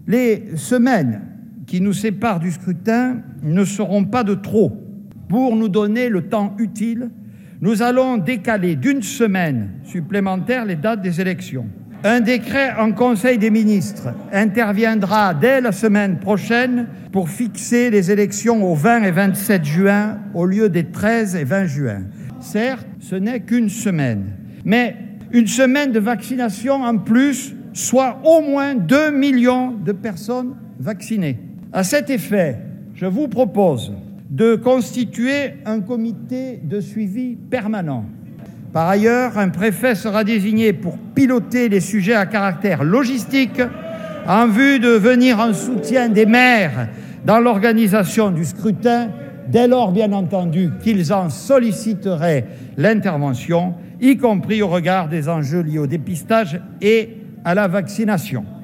Les semaines qui nous séparent du scrutin ne seront pas de trop. Pour nous donner le temps utile, nous allons décaler d'1 semaine supplémentaire les dates des élections. Un décret en Conseil des ministres interviendra dès la semaine prochaine pour fixer les élections au 20 et 27 juin au lieu des 13 et 20 juin. Certes, ce n'est qu'1 semaine, mais 1 semaine de vaccination en plus, soit au moins 2 millions de personnes vaccinées. À cet effet, je vous propose de constituer un comité de suivi permanent. Par ailleurs, un préfet sera désigné pour piloter les sujets à caractère logistique en vue de venir en soutien des maires dans l'organisation du scrutin, dès lors bien entendu qu'ils en solliciteraient l'intervention, y compris au regard des enjeux liés au dépistage et à la vaccination.